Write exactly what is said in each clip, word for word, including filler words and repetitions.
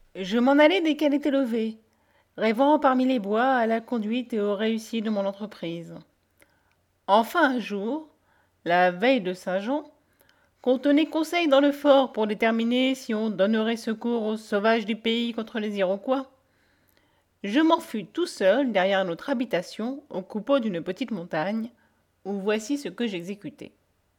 Je m'en allais dès qu'elle était levée, rêvant parmi les bois à la conduite et aux réussites de mon entreprise. Enfin un jour, la veille de Saint-Jean, qu'on tenait conseil dans le fort pour déterminer si on donnerait secours aux sauvages du pays contre les Iroquois, je m'en fus tout seul derrière notre habitation au coupeau d'une petite montagne, où voici ce que j'exécutai.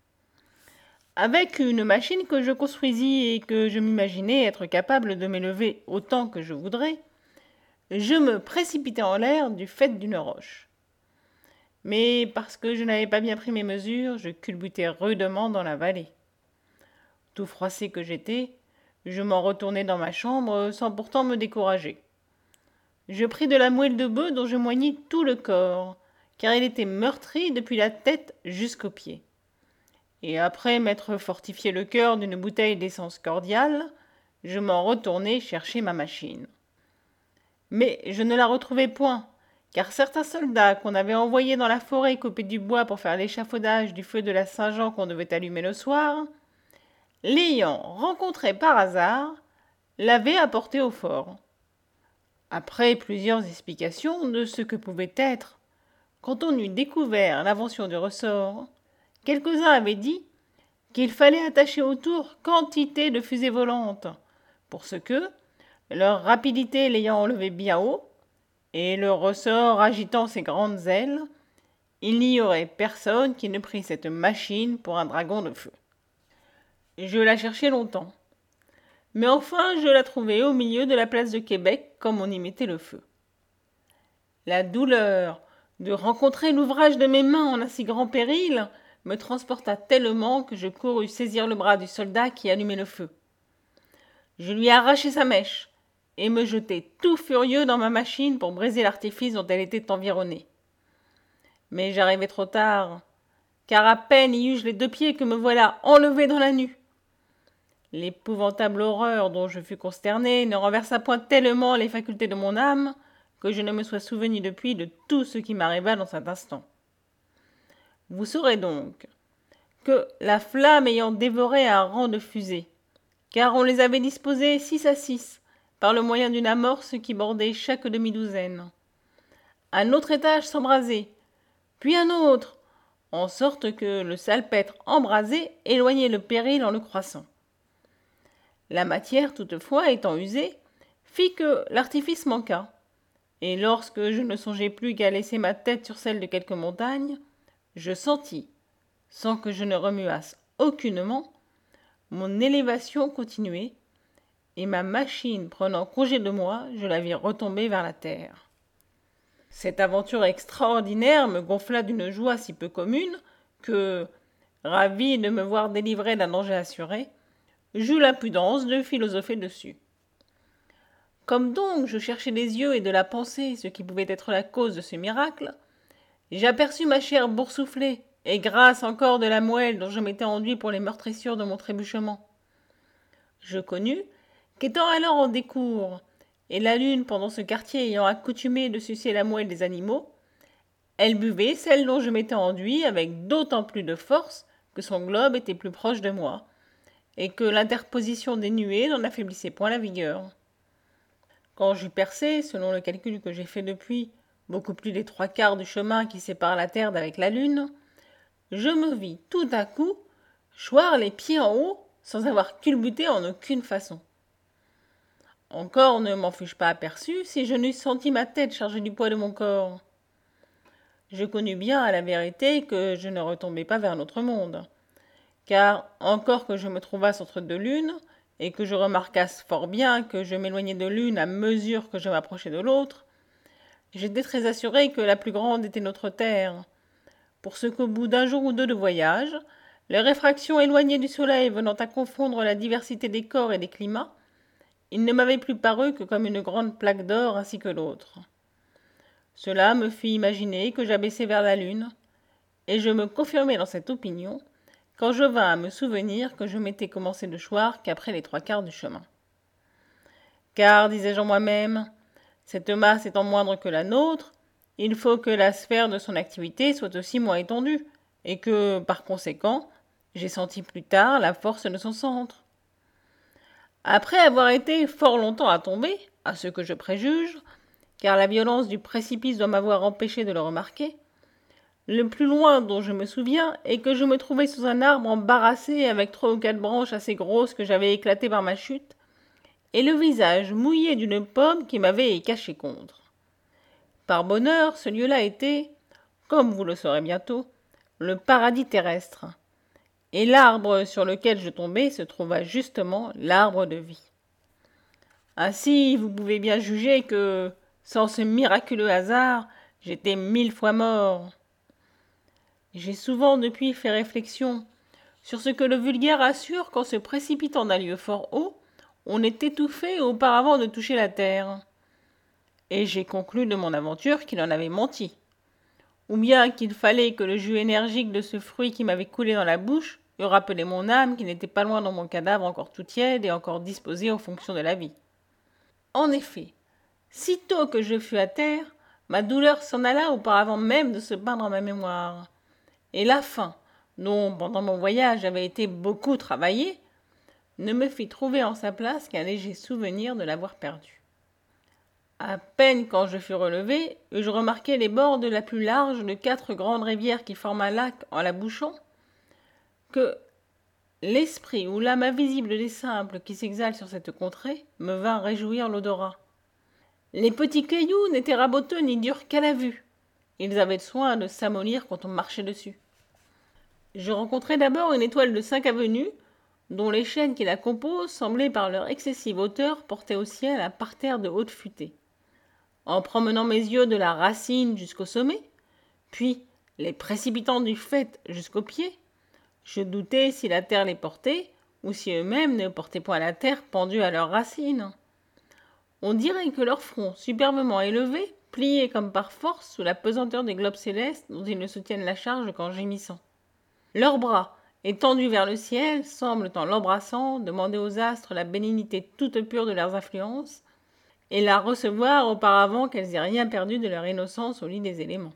Avec une machine que je construisis et que je m'imaginais être capable de m'élever autant que je voudrais, je me précipitai en l'air du faîte d'une roche. Mais parce que je n'avais pas bien pris mes mesures, je culbutai rudement dans la vallée. Tout froissé que j'étais, je m'en retournai dans ma chambre sans pourtant me décourager. Je pris de la moelle de bœuf dont je moignis tout le corps, car il était meurtri depuis la tête jusqu'aux pieds. Et après m'être fortifié le cœur d'une bouteille d'essence cordiale, je m'en retournai chercher ma machine. Mais je ne la retrouvai point, car certains soldats qu'on avait envoyés dans la forêt couper du bois pour faire l'échafaudage du feu de la Saint-Jean qu'on devait allumer le soir, l'ayant rencontré par hasard, l'avaient apporté au fort. Après plusieurs explications de ce que pouvait être, quand on eut découvert l'invention du ressort, quelques-uns avaient dit qu'il fallait attacher autour quantité de fusées volantes, pour ce que, leur rapidité l'ayant enlevé bien haut, et le ressort agitant ses grandes ailes, il n'y aurait personne qui ne prît cette machine pour un dragon de feu. Je la cherchai longtemps, mais enfin je la trouvai au milieu de la place de Québec comme on y mettait le feu. La douleur de rencontrer l'ouvrage de mes mains en un si grand péril me transporta tellement que je courus saisir le bras du soldat qui allumait le feu. Je lui arrachai sa mèche et me jetai tout furieux dans ma machine pour briser l'artifice dont elle était environnée. Mais j'arrivai trop tard, car à peine y eus-je les deux pieds que me voilà enlevé dans la nue. L'épouvantable horreur dont je fus consterné ne renversa point tellement les facultés de mon âme que je ne me sois souvenu depuis de tout ce qui m'arriva dans cet instant. Vous saurez donc que la flamme ayant dévoré un rang de fusées, car on les avait disposées six à six, par le moyen d'une amorce qui bordait chaque demi-douzaine. Un autre étage s'embrasait, puis un autre, en sorte que le salpêtre embrasé éloignait le péril en le croissant. La matière, toutefois, étant usée, fit que l'artifice manqua, et lorsque je ne songeais plus qu'à laisser ma tête sur celle de quelque montagne, je sentis, sans que je ne remuasse aucunement, mon élévation continuer, et ma machine prenant congé de moi, je la vis retomber vers la terre. Cette aventure extraordinaire me gonfla d'une joie si peu commune que, ravi de me voir délivré d'un danger assuré, j'eus l'impudence de philosopher dessus. Comme donc je cherchais des yeux et de la pensée ce qui pouvait être la cause de ce miracle, j'aperçus ma chair boursouflée et grasse encore de la moelle dont je m'étais enduit pour les meurtrissures de mon trébuchement. Je connus qu'étant alors en décours, et la lune pendant ce quartier ayant accoutumé de sucer la moelle des animaux, elle buvait celle dont je m'étais enduit avec d'autant plus de force que son globe était plus proche de moi, et que l'interposition des nuées n'en affaiblissait point la vigueur. Quand j'eus percé, selon le calcul que j'ai fait depuis, beaucoup plus des trois quarts du chemin qui sépare la Terre d'avec la Lune, je me vis tout à coup choir les pieds en haut sans avoir culbuté en aucune façon. Encore ne m'en fus-je pas aperçu si je n'eusse senti ma tête chargée du poids de mon corps. Je connus bien à la vérité que je ne retombais pas vers notre monde, car encore que je me trouvasse entre deux lunes, et que je remarquasse fort bien que je m'éloignais de l'une à mesure que je m'approchais de l'autre, j'étais très assuré que la plus grande était notre Terre, pour ce qu'au bout d'un jour ou deux de voyage, les réfractions éloignées du soleil venant à confondre la diversité des corps et des climats, il ne m'avait plus paru que comme une grande plaque d'or ainsi que l'autre. Cela me fit imaginer que j'abaissais vers la lune, et je me confirmai dans cette opinion quand je vins à me souvenir que je m'étais commencé de choir qu'après les trois quarts du chemin. Car, disais-je en moi-même, cette masse étant moindre que la nôtre, il faut que la sphère de son activité soit aussi moins étendue, et que, par conséquent, j'ai senti plus tard la force de son centre. Après avoir été fort longtemps à tomber, à ce que je préjuge, car la violence du précipice doit m'avoir empêché de le remarquer, le plus loin dont je me souviens est que je me trouvais sous un arbre embarrassé avec trois ou quatre branches assez grosses que j'avais éclatées par ma chute, et le visage mouillé d'une pomme qui m'avait caché contre. Par bonheur, ce lieu-là était, comme vous le saurez bientôt, le paradis terrestre, et l'arbre sur lequel je tombais se trouva justement l'arbre de vie. Ainsi, vous pouvez bien juger que, sans ce miraculeux hasard, j'étais mille fois mort. J'ai souvent depuis fait réflexion sur ce que le vulgaire assure qu'en se précipitant d'un lieu fort haut, on est étouffé auparavant de toucher la terre. Et j'ai conclu de mon aventure qu'il en avait menti. Ou bien qu'il fallait que le jus énergique de ce fruit qui m'avait coulé dans la bouche eût rappelé mon âme qui n'était pas loin dans mon cadavre encore tout tiède et encore disposée aux fonctions de la vie. En effet, sitôt que je fus à terre, ma douleur s'en alla auparavant même de se peindre en ma mémoire. Et la faim, dont pendant mon voyage j'avais été beaucoup travaillé, ne me fit trouver en sa place qu'un léger souvenir de l'avoir perdu. À peine quand je fus relevé, eus-je remarqué les bords de la plus large de quatre grandes rivières qui forment un lac en la bouchant, que l'esprit ou l'âme invisible des simples qui s'exalent sur cette contrée me vint réjouir l'odorat. Les petits cailloux n'étaient raboteux ni durs qu'à la vue. Ils avaient soin de s'amollir quand on marchait dessus. Je rencontrai d'abord une étoile de cinq avenues, dont les chaînes qui la composent semblaient par leur excessive hauteur porter au ciel un parterre de hautes futaies. En promenant mes yeux de la racine jusqu'au sommet, puis les précipitant du faîte jusqu'aux pieds, je doutai si la terre les portait, ou si eux-mêmes ne portaient point la terre pendue à leurs racines. On dirait que leur front superbement élevé, plié comme par force sous la pesanteur des globes célestes dont ils ne soutiennent la charge qu'en gémissant. Leurs bras, étendus vers le ciel, semblent, en l'embrassant, demander aux astres la bénignité toute pure de leurs influences, et la recevoir auparavant qu'elles aient rien perdu de leur innocence au lit des éléments.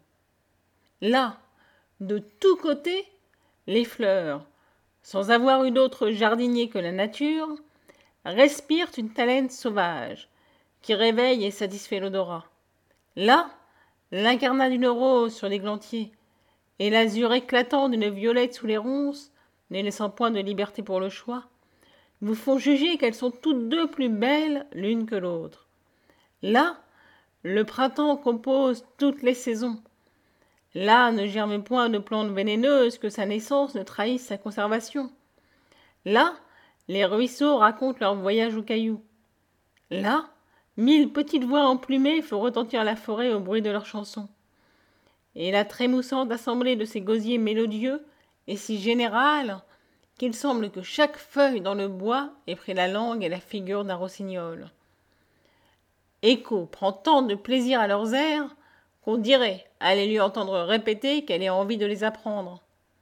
Là, de tous côtés, les fleurs, sans avoir eu d'autre jardinier que la nature, respirent une haleine sauvage, qui réveille et satisfait l'odorat. Là, l'incarnat d'une rose sur l'églantier, et l'azur éclatant d'une violette sous les ronces, ne laissant point de liberté pour le choix, vous font juger qu'elles sont toutes deux plus belles l'une que l'autre. Là, le printemps compose toutes les saisons. Là ne germe point de plantes vénéneuses que sa naissance ne trahisse sa conservation. Là, les ruisseaux racontent leur voyage aux cailloux. Là, mille petites voix emplumées font retentir la forêt au bruit de leurs chansons. Et la trémoussante assemblée de ces gosiers mélodieux est si générale qu'il semble que chaque feuille dans le bois ait pris la langue et la figure d'un rossignol. Écho prend tant de plaisir à leurs airs qu'on dirait aller lui entendre répéter qu'elle ait envie de les apprendre.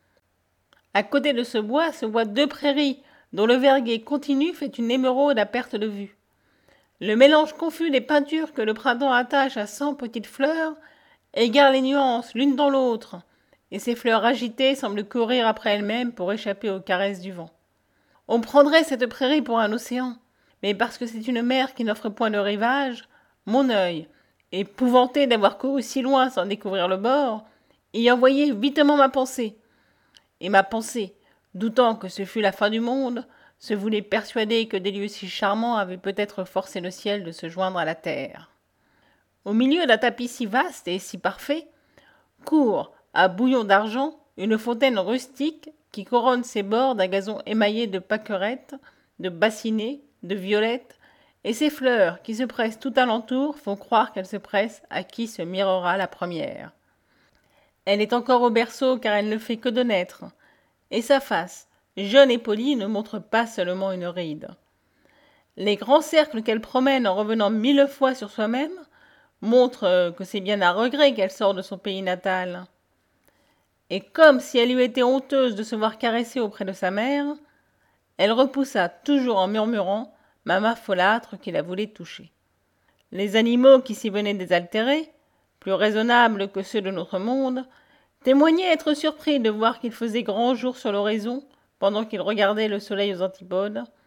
À côté de ce bois se voient deux prairies dont le verguer continu fait une émeraude à perte de vue. Le mélange confus des peintures que le printemps attache à cent petites fleurs égare les nuances l'une dans l'autre, et ces fleurs agitées semblent courir après elles-mêmes pour échapper aux caresses du vent. On prendrait cette prairie pour un océan, mais parce que c'est une mer qui n'offre point de rivage, mon œil, épouvanté d'avoir couru si loin sans découvrir le bord, y envoyait vitement ma pensée. Et ma pensée, doutant que ce fût la fin du monde, se voulait persuader que des lieux si charmants avaient peut-être forcé le ciel de se joindre à la terre. Au milieu d'un tapis si vaste et si parfait, court, à bouillon d'argent, une fontaine rustique qui couronne ses bords d'un gazon émaillé de pâquerettes, de bassinets, de violettes, et ses fleurs qui se pressent tout alentour font croire qu'elles se pressent à qui se mirera la première. Elle est encore au berceau car elle ne fait que de naître, et sa face, jeune et polie, ne montre pas seulement une ride. Les grands cercles qu'elle promène en revenant mille fois sur soi-même montrent que c'est bien à regret qu'elle sort de son pays natal. Et comme si elle eût été honteuse de se voir caresser auprès de sa mère, elle repoussa toujours en murmurant ma main folâtre qui la voulait toucher. Les animaux qui s'y venaient désaltérer, plus raisonnables que ceux de notre monde, témoignaient être surpris de voir qu'il faisait grand jour sur l'horizon pendant qu'ils regardaient le soleil aux antipodes,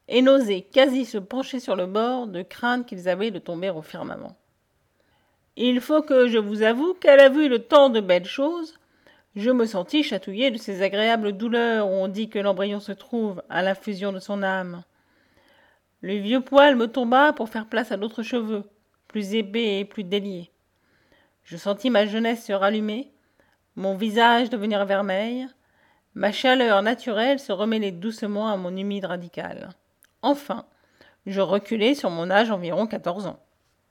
et n'osaient quasi se pencher sur le bord de crainte qu'ils avaient de tomber au firmament. Il faut que je vous avoue qu'à la vue de tant de belles choses, je me sentis chatouillé de ces agréables douleurs où on dit que l'embryon se trouve à l'infusion de son âme. Le vieux poil me tomba pour faire place à d'autres cheveux, plus épais et plus déliés. Je sentis ma jeunesse se rallumer, mon visage devenir vermeil, ma chaleur naturelle se remêler doucement à mon humide radical. Enfin, je reculai sur mon âge environ quatorze ans.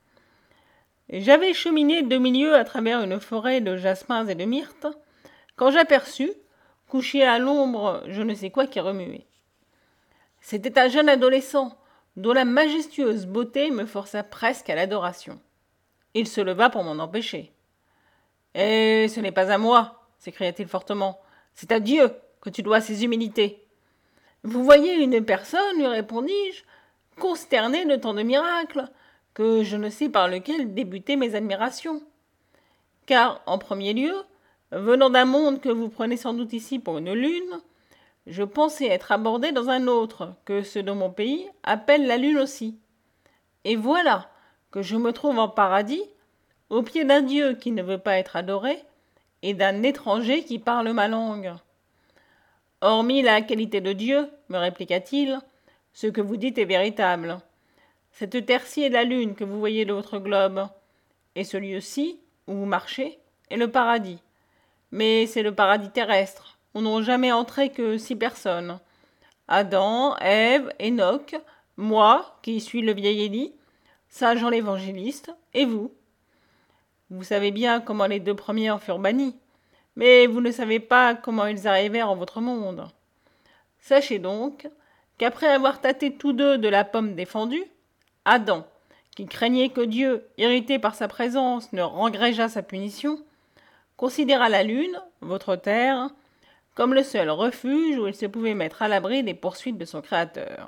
J'avais cheminé de milieu à travers une forêt de jasmins et de myrtes, quand j'aperçus, couché à l'ombre, je ne sais quoi qui remuait. C'était un jeune adolescent, dont la majestueuse beauté me força presque à l'adoration. Il se leva pour m'en empêcher. « Eh, ce n'est pas à moi, s'écria-t-il fortement, c'est à Dieu que tu dois ces humilités. »« Vous voyez une personne, lui répondis-je, consterné de tant de miracles, que je ne sais par lequel débuter mes admirations. Car, en premier lieu, venant d'un monde que vous prenez sans doute ici pour une lune, je pensais être abordé dans un autre, que ceux de mon pays appellent la lune aussi. Et voilà que je me trouve en paradis, au pied d'un Dieu qui ne veut pas être adoré, et d'un étranger qui parle ma langue. Hormis la qualité de Dieu, me répliqua-t-il, ce que vous dites est véritable. Cette terre-ci est la lune que vous voyez de votre globe, et ce lieu-ci, où vous marchez, est le paradis. Mais c'est le paradis terrestre, où n'ont jamais entré que six personnes. Adam, Ève, Enoch, moi, qui suis le vieil Élie, saint Jean l'évangéliste, et vous. Vous savez bien comment les deux premiers en furent bannis, mais vous ne savez pas comment ils arrivèrent en votre monde. Sachez donc qu'après avoir tâté tous deux de la pomme défendue, Adam, qui craignait que Dieu, irrité par sa présence, ne rengrégeât sa punition, considéra la lune, votre terre, comme le seul refuge où il se pouvait mettre à l'abri des poursuites de son Créateur.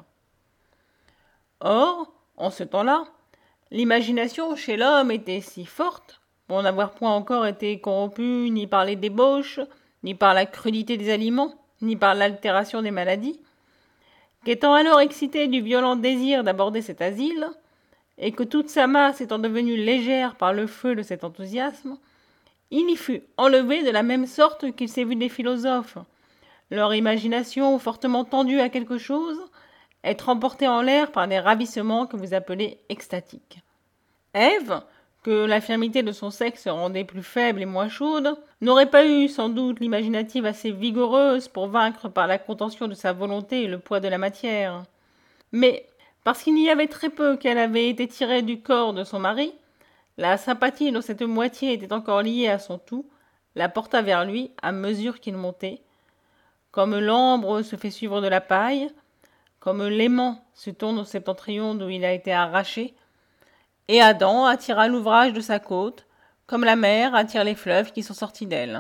Or, en ce temps-là, l'imagination chez l'homme était si forte, pour n'avoir point encore été corrompue ni par les débauches, ni par la crudité des aliments, ni par l'altération des maladies, qu'étant alors excité du violent désir d'aborder cet asile, et que toute sa masse étant devenue légère par le feu de cet enthousiasme, il y fut enlevé de la même sorte qu'il s'est vu des philosophes, leur imagination fortement tendue à quelque chose, être emportée en l'air par des ravissements que vous appelez extatiques. Ève, que l'infirmité de son sexe rendait plus faible et moins chaude, n'aurait pas eu sans doute l'imaginative assez vigoureuse pour vaincre par la contention de sa volonté et le poids de la matière. Mais, parce qu'il y avait très peu qu'elle avait été tirée du corps de son mari, la sympathie dont cette moitié était encore liée à son tout la porta vers lui à mesure qu'il montait, comme l'ambre se fait suivre de la paille, comme l'aimant se tourne au septentrion d'où il a été arraché, et Adam attira l'ouvrage de sa côte, comme la mer attire les fleuves qui sont sortis d'elle.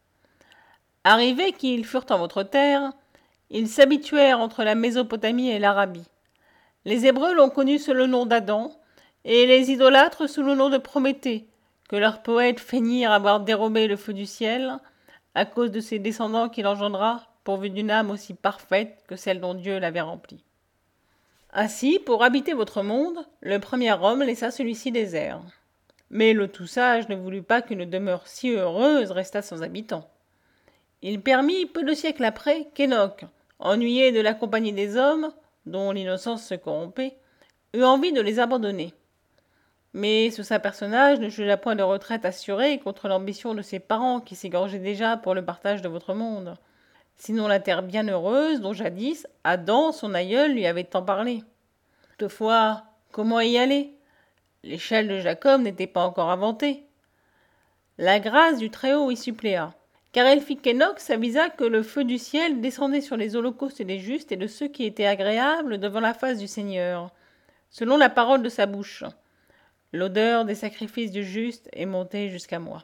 Arrivés qu'ils furent en votre terre, ils s'habituèrent entre la Mésopotamie et l'Arabie. Les Hébreux l'ont connu sous le nom d'Adam, et les idolâtres sous le nom de Prométhée, que leurs poètes feignirent avoir dérobé le feu du ciel, à cause de ses descendants qu'il engendra, pourvu d'une âme aussi parfaite que celle dont Dieu l'avait remplie. Ainsi, pour habiter votre monde, le premier homme laissa celui-ci désert. Mais le tout-sage ne voulut pas qu'une demeure si heureuse restât sans habitants. Il permit, peu de siècles après, qu'Enoch, ennuyé de la compagnie des hommes, dont l'innocence se corrompait, eut envie de les abandonner. Mais ce saint personnage ne jugea point de retraite assurée contre l'ambition de ses parents qui s'égorgeaient déjà pour le partage de votre monde, sinon la terre bienheureuse dont jadis Adam, son aïeul, lui avait tant parlé. Toutefois, comment y aller? L'échelle de Jacob n'était pas encore inventée. La grâce du Très-Haut y suppléa, car elle fit qu'Enoch s'avisa que le feu du ciel descendait sur les holocaustes des justes et de ceux qui étaient agréables devant la face du Seigneur, selon la parole de sa bouche. L'odeur des sacrifices du juste est montée jusqu'à moi.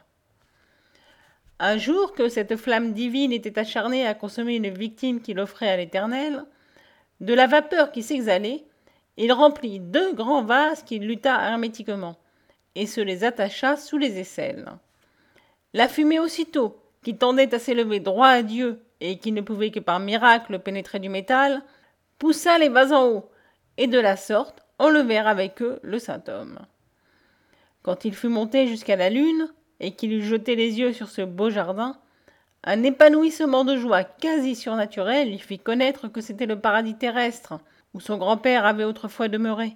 Un jour que cette flamme divine était acharnée à consommer une victime qu'il offrait à l'Éternel, de la vapeur qui s'exhalait, il remplit deux grands vases qu'il luta hermétiquement, et se les attacha sous les aisselles. La fumée aussitôt, qui tendait à s'élever droit à Dieu, et qui ne pouvait que par miracle pénétrer du métal, poussa les vases en haut, et de la sorte enlevèrent avec eux le saint homme. Quand il fut monté jusqu'à la lune, et qu'il eut jeté les yeux sur ce beau jardin, un épanouissement de joie quasi surnaturel lui fit connaître que c'était le paradis terrestre, où son grand-père avait autrefois demeuré.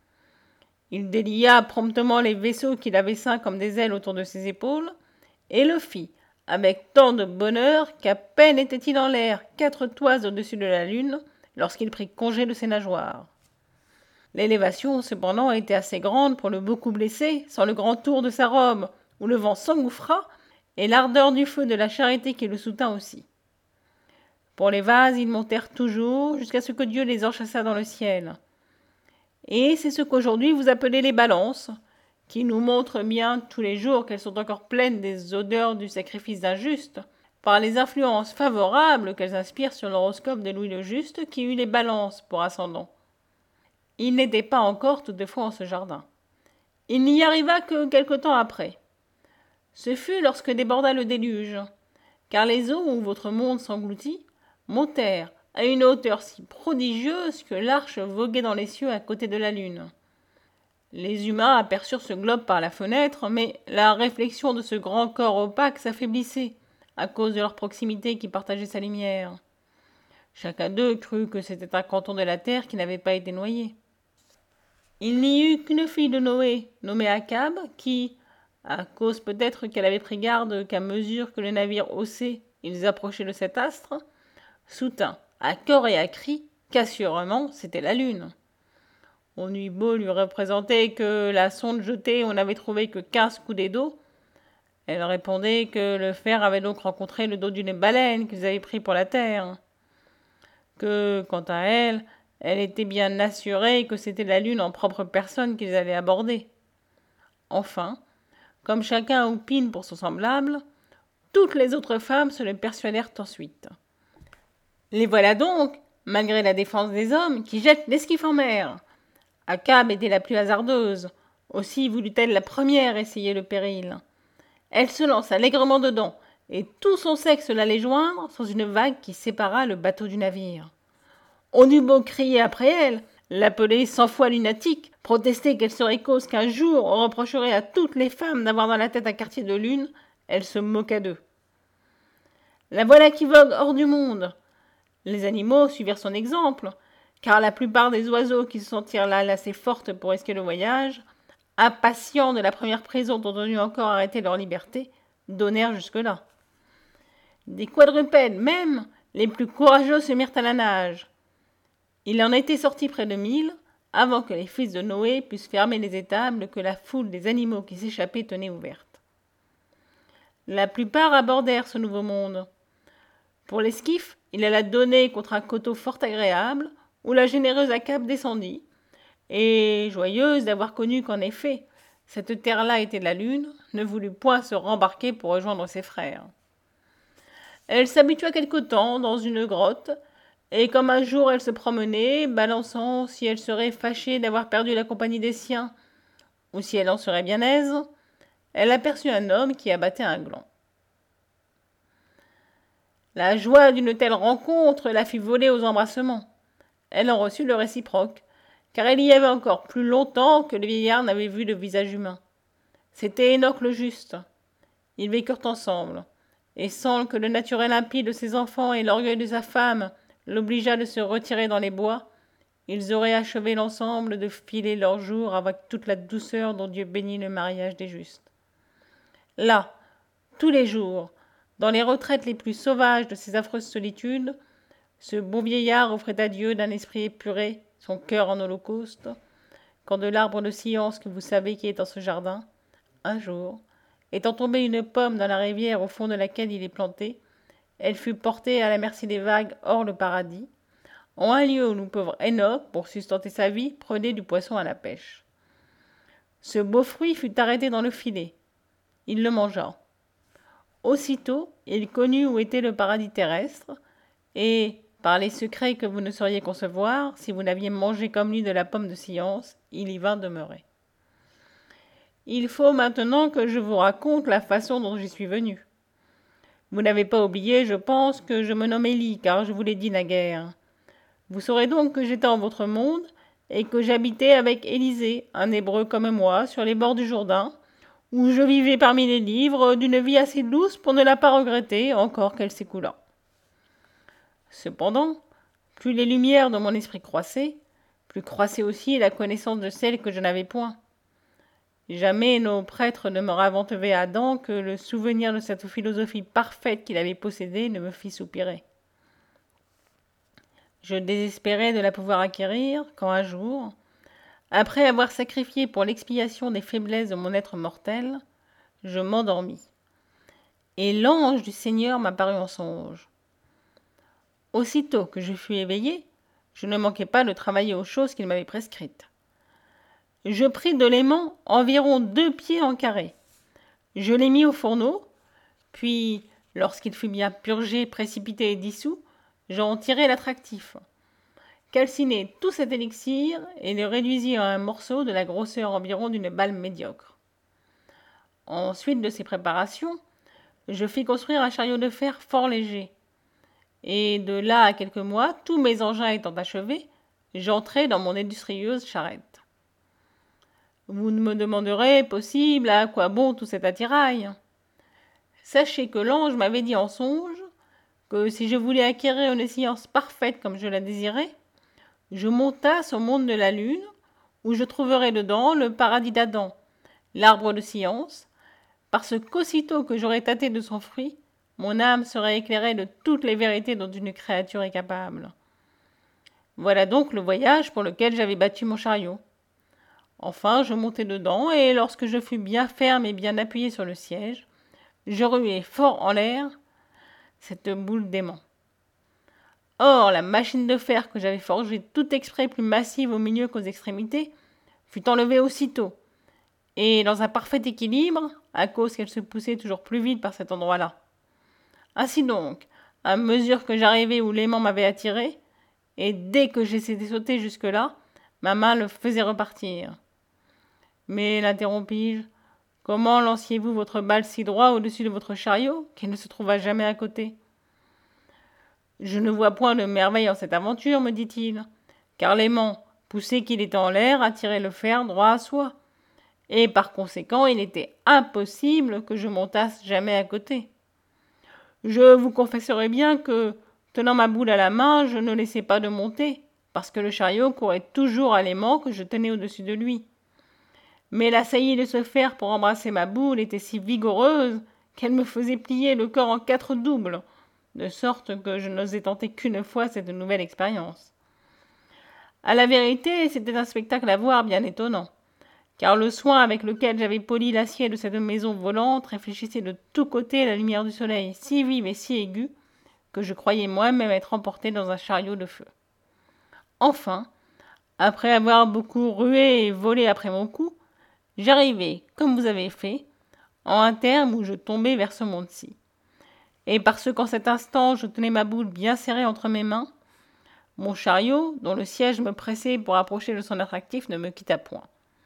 Il délia promptement les vaisseaux qu'il avait ceints comme des ailes autour de ses épaules, et le fit, avec tant de bonheur qu'à peine était-il en l'air quatre toises au-dessus de la lune, lorsqu'il prit congé de ses nageoires. L'élévation, cependant, était assez grande pour le beaucoup blesser, sans le grand tour de sa robe, où le vent s'engouffra, et l'ardeur du feu de la charité qui le soutint aussi. Pour les vases, ils montèrent toujours, jusqu'à ce que Dieu les enchâssât dans le ciel. Et c'est ce qu'aujourd'hui vous appelez les balances, qui nous montrent bien tous les jours qu'elles sont encore pleines des odeurs du sacrifice d'un juste, par les influences favorables qu'elles inspirent sur l'horoscope de Louis le Juste, qui eut les balances pour ascendant. Il n'était pas encore toutefois en ce jardin. Il n'y arriva que quelque temps après. Ce fut lorsque déborda le déluge, car les eaux où votre monde s'engloutit montèrent à une hauteur si prodigieuse que l'arche voguait dans les cieux à côté de la lune. Les humains aperçurent ce globe par la fenêtre, mais la réflexion de ce grand corps opaque s'affaiblissait, à cause de leur proximité qui partageait sa lumière. Chacun d'eux crut que c'était un canton de la terre qui n'avait pas été noyé. Il n'y eut qu'une fille de Noé, nommée Akab, qui, à cause peut-être qu'elle avait pris garde qu'à mesure que le navire haussait, ils approchaient de cet astre, soutint, à corps et à cri, qu'assurément c'était la lune. On eut beau lui représenter que la sonde jetée, on n'avait trouvé que quinze coudées d'eau. Elle répondait que le fer avait donc rencontré le dos d'une baleine qu'ils avaient pris pour la terre. Que, quant à elle, elle était bien assurée que c'était la lune en propre personne qu'ils allaient aborder. Enfin, comme chacun opine pour son semblable, toutes les autres femmes se le persuadèrent ensuite. Les voilà donc, malgré la défense des hommes, qui jettent l'esquif en mer. Akab était la plus hasardeuse, aussi voulut-elle la première essayer le péril. Elle se lance allègrement dedans, et tout son sexe l'allait joindre sans une vague qui sépara le bateau du navire. On eut beau crier après elle, l'appeler cent fois lunatique, protester qu'elle serait cause qu'un jour on reprocherait à toutes les femmes d'avoir dans la tête un quartier de lune, elle se moqua d'eux. La voilà qui vogue hors du monde. Les animaux suivirent son exemple, car la plupart des oiseaux qui se sentirent là assez fortes pour risquer le voyage, impatients de la première prison dont on eût encore arrêté leur liberté, donnèrent jusque-là. Des quadrupèdes même, les plus courageux se mirent à la nage. Il en était sorti près de mille, avant que les fils de Noé pussent fermer les étables que la foule des animaux qui s'échappaient tenait ouvertes. La plupart abordèrent ce nouveau monde. Pour l'esquif, il alla donner contre un coteau fort agréable, où la généreuse Akab descendit, et, joyeuse d'avoir connu qu'en effet, cette terre-là était la lune, ne voulut point se rembarquer pour rejoindre ses frères. Elle s'habitua quelque temps dans une grotte, et comme un jour elle se promenait, balançant si elle serait fâchée d'avoir perdu la compagnie des siens, ou si elle en serait bien aise, elle aperçut un homme qui abattait un gland. La joie d'une telle rencontre la fit voler aux embrassements. Elle en reçut le réciproque, car elle y avait encore plus longtemps que le vieillard n'avait vu de visage humain. C'était Enoch le juste. Ils vécurent ensemble, et sans que le naturel impie de ses enfants et l'orgueil de sa femme l'obligeât de se retirer dans les bois, ils auraient achevé l'ensemble de filer leurs jours avec toute la douceur dont Dieu bénit le mariage des justes. Là, tous les jours, dans les retraites les plus sauvages de ces affreuses solitudes, ce beau vieillard offrait à Dieu d'un esprit épuré son cœur en holocauste, quand de l'arbre de science que vous savez qui est dans ce jardin, un jour, étant tombée une pomme dans la rivière au fond de laquelle il est planté, elle fut portée à la merci des vagues hors le paradis, en un lieu où le pauvre Enoch, pour sustenter sa vie, prenait du poisson à la pêche. Ce beau fruit fut arrêté dans le filet. Il le mangea. Aussitôt, il connut où était le paradis terrestre, et, par les secrets que vous ne sauriez concevoir, si vous n'aviez mangé comme lui de la pomme de science, il y vint demeurer. Il faut maintenant que je vous raconte la façon dont j'y suis venu. Vous n'avez pas oublié, je pense, que je me nomme Élie, car je vous l'ai dit naguère. Vous saurez donc que j'étais en votre monde et que j'habitais avec Élisée, un Hébreu comme moi, sur les bords du Jourdain, où je vivais parmi les livres d'une vie assez douce pour ne la pas regretter, encore qu'elle s'écoulât. Cependant, plus les lumières de mon esprit croissaient, plus croissait aussi la connaissance de celle que je n'avais point. Jamais nos prêtres ne me racontaient à Adam que le souvenir de cette philosophie parfaite qu'il avait possédée ne me fit soupirer. Je désespérais de la pouvoir acquérir quand un jour, après avoir sacrifié pour l'expiation des faiblesses de mon être mortel, je m'endormis. Et l'ange du Seigneur m'apparut en songe. Aussitôt que je fus éveillé, je ne manquai pas de travailler aux choses qu'il m'avait prescrites. Je pris de l'aimant environ deux pieds en carré. Je l'ai mis au fourneau, puis, lorsqu'il fut bien purgé, précipité et dissous, j'en tirai l'attractif. Calcinai tout cet élixir et le réduisis en un morceau de la grosseur environ d'une balle médiocre. Ensuite de ces préparations, je fis construire un chariot de fer fort léger. Et de là à quelques mois, tous mes engins étant achevés, j'entrai dans mon industrieuse charrette. Vous me demanderez, possible, à quoi bon tout cet attirail? Sachez que l'ange m'avait dit en songe que si je voulais acquérir une science parfaite comme je la désirais, je montasse au monde de la lune, où je trouverais dedans le paradis d'Adam, l'arbre de science, parce qu'aussitôt que j'aurais tâté de son fruit, mon âme serait éclairée de toutes les vérités dont une créature est capable. Voilà donc le voyage pour lequel j'avais battu mon chariot. Enfin, je montai dedans, et lorsque je fus bien ferme et bien appuyé sur le siège, je ruai fort en l'air cette boule d'aimant. Or, la machine de fer que j'avais forgée tout exprès plus massive au milieu qu'aux extrémités, fut enlevée aussitôt, et dans un parfait équilibre, à cause qu'elle se poussait toujours plus vite par cet endroit-là. Ainsi donc, à mesure que j'arrivais où l'aimant m'avait attiré, et dès que j'essayais sauter jusque-là, ma main le faisait repartir. Mais, l'interrompis-je, comment lanciez-vous votre balle si droit au-dessus de votre chariot, qu'elle ne se trouva jamais à côté? Je ne vois point de merveille en cette aventure, me dit-il, car l'aimant, poussé qu'il était en l'air, attirait le fer droit à soi, et par conséquent il était impossible que je montasse jamais à côté. Je vous confesserai bien que, tenant ma boule à la main, je ne laissais pas de monter, parce que le chariot courait toujours à l'aimant que je tenais au-dessus de lui. Mais la saillie de ce fer pour embrasser ma boule était si vigoureuse qu'elle me faisait plier le corps en quatre doubles, de sorte que je n'osais tenter qu'une fois cette nouvelle expérience. À la vérité, c'était un spectacle à voir bien étonnant, car le soin avec lequel j'avais poli l'acier de cette maison volante réfléchissait de tous côtés la lumière du soleil si vive et si aiguë que je croyais moi-même être emporté dans un chariot de feu. Enfin, après avoir beaucoup rué et volé après mon cou, j'arrivai, comme vous avez fait, en un terme où je tombai vers ce monde-ci. Et parce qu'en cet instant je tenais ma boule bien serrée entre mes mains, mon chariot, dont le siège me pressait pour approcher de son attractif, ne me quitta point.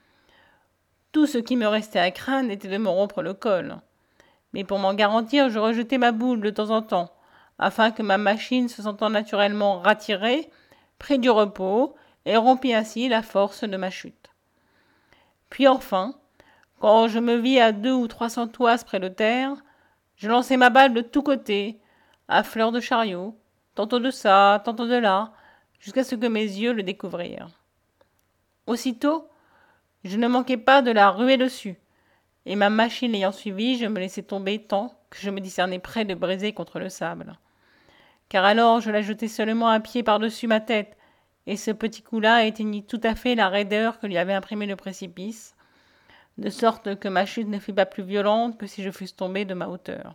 Tout ce qui me restait à craindre était de me rompre le col. Mais pour m'en garantir, je rejetai ma boule de temps en temps, afin que ma machine, se sentant naturellement ratirée, prit du repos et rompit ainsi la force de ma chute. Puis enfin, quand je me vis à deux ou trois cents toises près de terre, je lançai ma balle de tous côtés, à fleur de chariot, tantôt de ça, tantôt de là, jusqu'à ce que mes yeux le découvrirent. Aussitôt, je ne manquai pas de la ruer dessus, et ma machine l'ayant suivie, je me laissai tomber tant que je me discernai près de briser contre le sable. Car alors je la jetai seulement à pied par-dessus ma tête, et ce petit coup-là éteignit tout à fait la raideur que lui avait imprimée le précipice, de sorte que ma chute ne fut pas plus violente que si je fusse tombé de ma hauteur.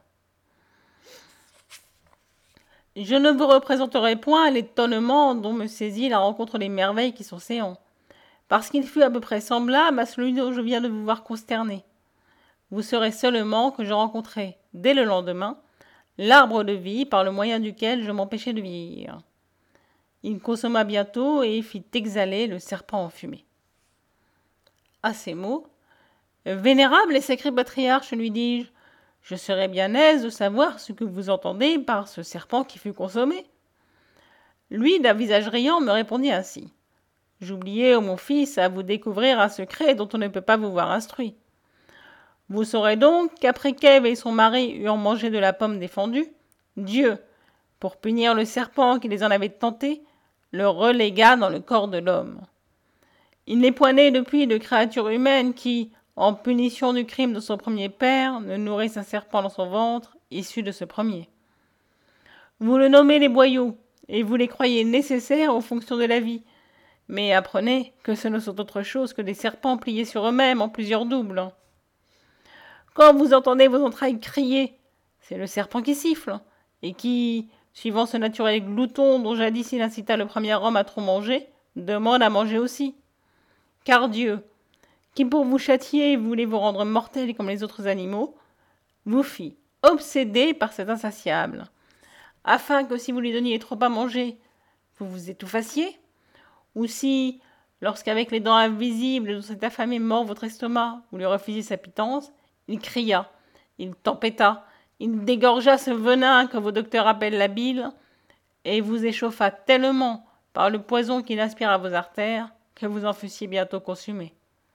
Je ne vous représenterai point l'étonnement dont me saisit la rencontre des merveilles qui sont séants, parce qu'il fut à peu près semblable à celui dont je viens de vous voir consterné. Vous saurez seulement que je rencontrai, dès le lendemain, l'arbre de vie par le moyen duquel je m'empêchais de vieillir. Il consomma bientôt et fit exhaler le serpent enfumé. À ces mots, « Vénérable et sacré patriarche, lui dis-je, je serais bien aise de savoir ce que vous entendez par ce serpent qui fut consommé. » Lui, d'un visage riant, me répondit ainsi. « J'oubliais, ô mon fils, à vous découvrir un secret dont on ne peut pas vous voir instruit. Vous saurez donc qu'après qu'Ève et son mari eurent mangé de la pomme défendue, Dieu, pour punir le serpent qui les en avait tentés, le relégua dans le corps de l'homme. Il n'est point né depuis de créature humaine qui, en punition du crime de son premier père, ne nourrisse un serpent dans son ventre, issu de ce premier. Vous le nommez les boyaux, et vous les croyez nécessaires aux fonctions de la vie, mais apprenez que ce ne sont autre chose que des serpents pliés sur eux-mêmes en plusieurs doubles. Quand vous entendez vos entrailles crier, c'est le serpent qui siffle, et qui, suivant ce naturel glouton dont jadis il incita le premier homme à trop manger, demande à manger aussi. Car Dieu, qui pour vous châtier voulait vous rendre mortels comme les autres animaux, vous fit obséder par cet insatiable, afin que si vous lui donniez trop à manger, vous vous étouffassiez, ou si, lorsqu'avec les dents invisibles dont cet affamé mord votre estomac, vous lui refusiez sa pitance, il cria, il tempêta, il dégorgea ce venin que vos docteurs appellent la bile, et vous échauffa tellement par le poison qu'il inspire à vos artères, que vous en fussiez bientôt consumés.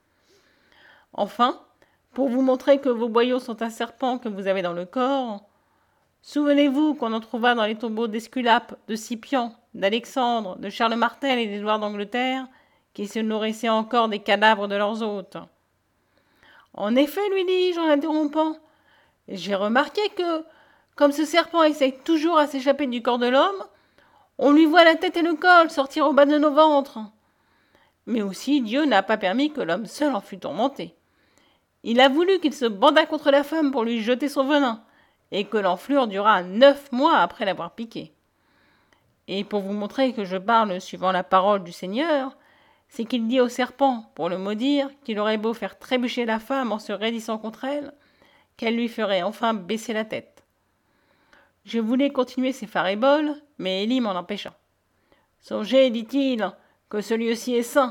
Enfin, pour vous montrer que vos boyaux sont un serpent que vous avez dans le corps, souvenez-vous qu'on en trouva dans les tombeaux d'Esculape, de Scipion, d'Alexandre, de Charles Martel et d'Édouard d'Angleterre, qui se nourrissaient encore des cadavres de leurs hôtes. En effet, lui dis-je en l'interrompant, j'ai remarqué que, comme ce serpent essaye toujours à s'échapper du corps de l'homme, on lui voit la tête et le col sortir au bas de nos ventres. Mais aussi Dieu n'a pas permis que l'homme seul en fût tourmenté. Il a voulu qu'il se bandât contre la femme pour lui jeter son venin, et que l'enflure dura neuf mois après l'avoir piqué. Et pour vous montrer que je parle suivant la parole du Seigneur, c'est qu'il dit au serpent, pour le maudire, qu'il aurait beau faire trébucher la femme en se raidissant contre elle, qu'elle lui ferait enfin baisser la tête. Je voulais continuer ces faréboles, mais Élie m'en empêcha. « Songez, dit-il, que ce lieu-ci est saint. »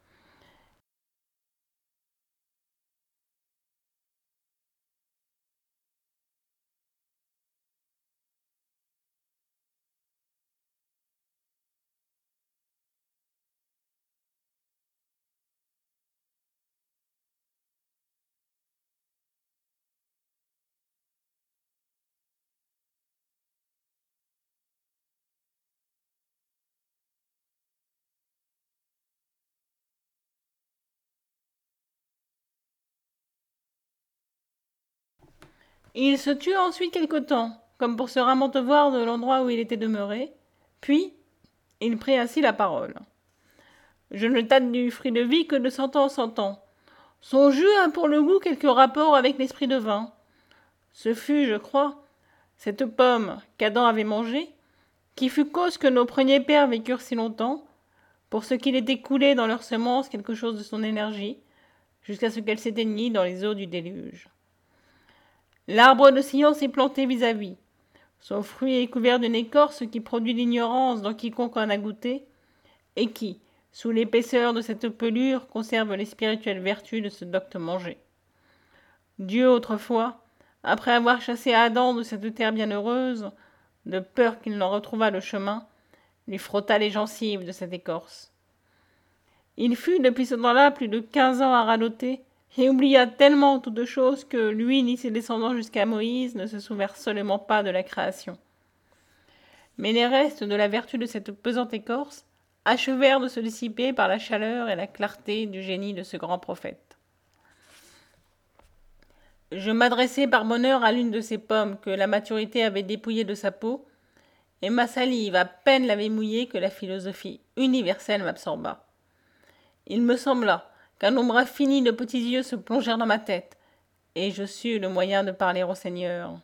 Il se tut ensuite quelque temps, comme pour se ramontevoir de l'endroit où il était demeuré, puis il prit ainsi la parole. « Je ne tâte du fruit de vie que de cent ans en cent ans. Son jus a pour le goût quelque rapport avec l'esprit de vin. Ce fut, je crois, cette pomme qu'Adam avait mangée, qui fut cause que nos premiers pères vécurent si longtemps, pour ce qu'il était coulé dans leurs semences quelque chose de son énergie, jusqu'à ce qu'elle s'éteignît dans les eaux du déluge. L'arbre de science est planté vis-à-vis. Son fruit est couvert d'une écorce qui produit l'ignorance dans quiconque en a goûté, et qui, sous l'épaisseur de cette pelure, conserve les spirituelles vertus de ce docte mangé. Dieu, autrefois, après avoir chassé Adam de cette terre bienheureuse, de peur qu'il n'en retrouvât le chemin, lui frotta les gencives de cette écorce. Il fut depuis ce temps-là plus de quinze ans à radoter, et oublia tellement toutes choses que lui ni ses descendants jusqu'à Moïse ne se souvinrent seulement pas de la création. Mais les restes de la vertu de cette pesante écorce achevèrent de se dissiper par la chaleur et la clarté du génie de ce grand prophète. Je m'adressai par bonheur à l'une de ces pommes que la maturité avait dépouillée de sa peau, et ma salive à peine l'avait mouillée que la philosophie universelle m'absorba. Il me sembla qu'un nombre infini de petits yeux se plongèrent dans ma tête, et je sus le moyen de parler au Seigneur.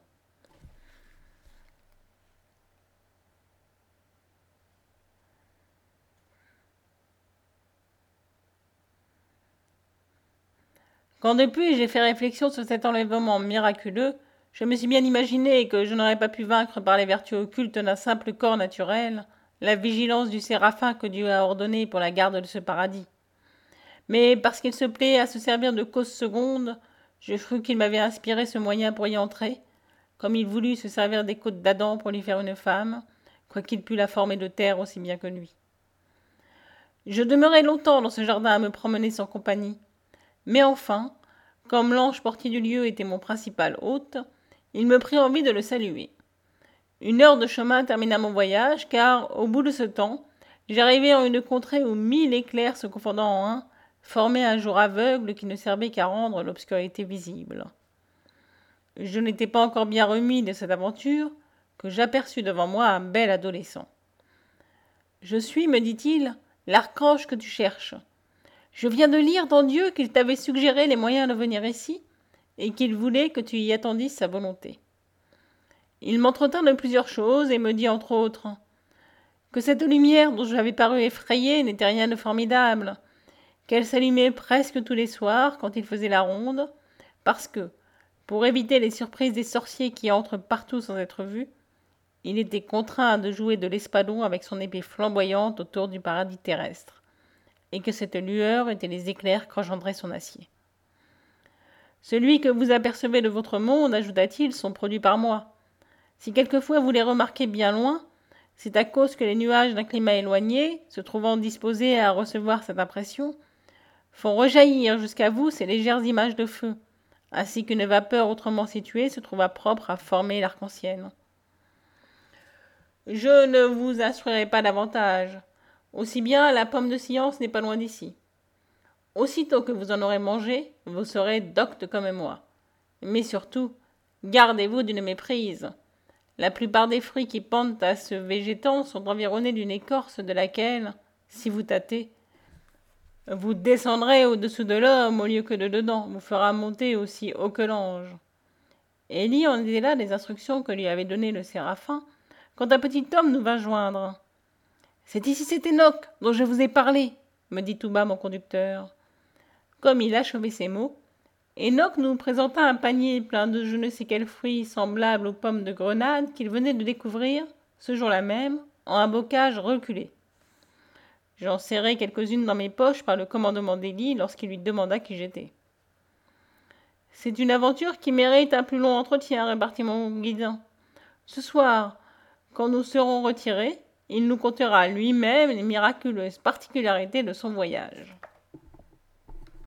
Quand depuis j'ai fait réflexion sur cet enlèvement miraculeux, je me suis bien imaginé que je n'aurais pas pu vaincre par les vertus occultes d'un simple corps naturel la vigilance du séraphin que Dieu a ordonné pour la garde de ce paradis. Mais parce qu'il se plaît à se servir de cause seconde, je crus qu'il m'avait inspiré ce moyen pour y entrer, comme il voulut se servir des côtes d'Adam pour lui faire une femme, quoiqu'il pût la former de terre aussi bien que lui. Je demeurai longtemps dans ce jardin à me promener sans compagnie, mais enfin, comme l'ange portier du lieu était mon principal hôte, il me prit envie de le saluer. Une heure de chemin termina mon voyage, car, au bout de ce temps, j'arrivai en une contrée où mille éclairs se confondant en un, formaient un jour aveugle qui ne servait qu'à rendre l'obscurité visible. Je n'étais pas encore bien remis de cette aventure, que j'aperçus devant moi un bel adolescent. « Je suis, me dit-il, l'archange que tu cherches. Je viens de lire dans Dieu qu'il t'avait suggéré les moyens de venir ici, et qu'il voulait que tu y attendisses sa volonté. Il m'entretint de plusieurs choses, et me dit entre autres que cette lumière dont j'avais paru effrayé n'était rien de formidable, qu'elle s'allumait presque tous les soirs quand il faisait la ronde, parce que, pour éviter les surprises des sorciers qui entrent partout sans être vus, il était contraint de jouer de l'espadon avec son épée flamboyante autour du paradis terrestre, et que cette lueur était les éclairs qu'engendrait son acier. Celui que vous apercevez de votre monde, ajouta-t-il, sont produits par moi. Si quelquefois vous les remarquez bien loin, c'est à cause que les nuages d'un climat éloigné, se trouvant disposés à recevoir cette impression, font rejaillir jusqu'à vous ces légères images de feu, ainsi qu'une vapeur autrement située se trouva propre à former l'arc-en-ciel. Je ne vous instruirai pas davantage. Aussi bien la pomme de science n'est pas loin d'ici. Aussitôt que vous en aurez mangé, vous serez docte comme moi. Mais surtout, gardez-vous d'une méprise. La plupart des fruits qui pendent à ce végétant sont environnés d'une écorce de laquelle, si vous tâtez, vous descendrez au-dessous de l'homme au lieu que de dedans, vous fera monter aussi haut que l'ange. » Élie en était là des instructions que lui avait données le séraphin, quand un petit homme nous vint joindre. « C'est ici cet Enoch dont je vous ai parlé, » me dit tout bas mon conducteur. Comme il achevait ces mots, Enoch nous présenta un panier plein de je ne sais quel fruit semblable aux pommes de grenade qu'il venait de découvrir, ce jour-là même, en un bocage reculé. J'en serrai quelques-unes dans mes poches par le commandement d'Élie lorsqu'il lui demanda qui j'étais. « C'est une aventure qui mérite un plus long entretien, répartit mon guide. Ce soir, quand nous serons retirés, il nous contera lui-même les miraculeuses particularités de son voyage. »